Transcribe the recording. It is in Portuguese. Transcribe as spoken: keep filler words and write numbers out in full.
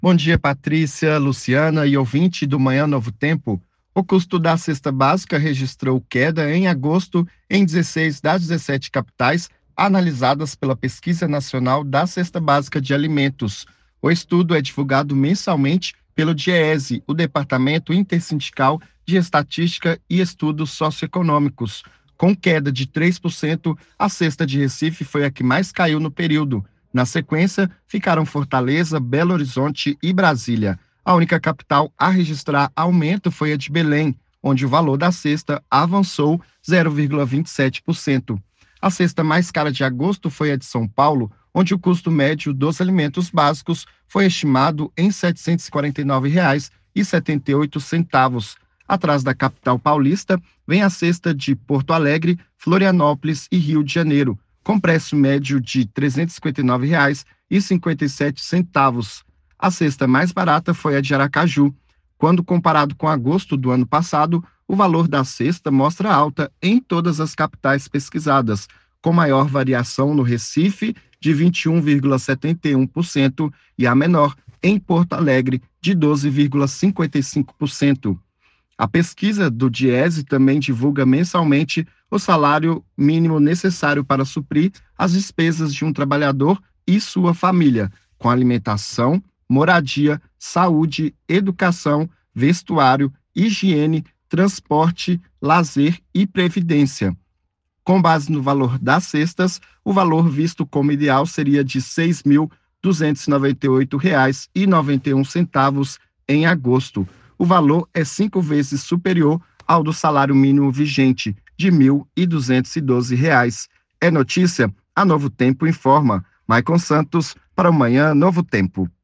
Bom dia, Patrícia, Luciana e ouvinte do Manhã Novo Tempo. O custo da cesta básica registrou queda em agosto em dezesseis das dezessete capitais analisadas pela Pesquisa Nacional da Cesta Básica de Alimentos. O estudo é divulgado mensalmente pelo DIEESE, o Departamento Intersindical de Estatística e Estudos Socioeconômicos. Com queda de três por cento, a cesta de Recife foi a que mais caiu no período. Na sequência, ficaram Fortaleza, Belo Horizonte e Brasília. A única capital a registrar aumento foi a de Belém, onde o valor da cesta avançou zero vírgula vinte e sete por cento. A cesta mais cara de agosto foi a de São Paulo, onde o custo médio dos alimentos básicos foi estimado em setecentos e quarenta e nove reais e setenta e oito centavos. Atrás da capital paulista, vem a cesta de Porto Alegre, Florianópolis e Rio de Janeiro, com preço médio de trezentos e cinquenta e nove reais e cinquenta e sete centavos. A cesta mais barata foi a de Aracaju. Quando comparado com agosto do ano passado, o valor da cesta mostra alta em todas as capitais pesquisadas, com maior variação no Recife, de vinte e um vírgula setenta e um por cento, e a menor em Porto Alegre, de doze vírgula cinquenta e cinco por cento. A pesquisa do DIEESE também divulga mensalmente o salário mínimo necessário para suprir as despesas de um trabalhador e sua família, com alimentação, moradia, saúde, educação, vestuário, higiene, transporte, lazer e previdência. Com base no valor das cestas, o valor visto como ideal seria de seis mil duzentos e noventa e oito reais e noventa e um centavos em agosto. O valor é cinco vezes superior ao do salário mínimo vigente, de mil duzentos e doze reais. É notícia? A Novo Tempo informa. Maicon Santos, para o Manhã Novo Tempo.